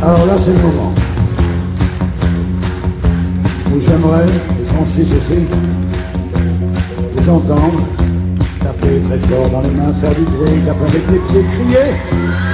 Alors là, c'est le moment où j'aimerais, les Francis aussi, vous entendre taper très fort dans les mains, faire du bruit, taper avec les pieds, crier.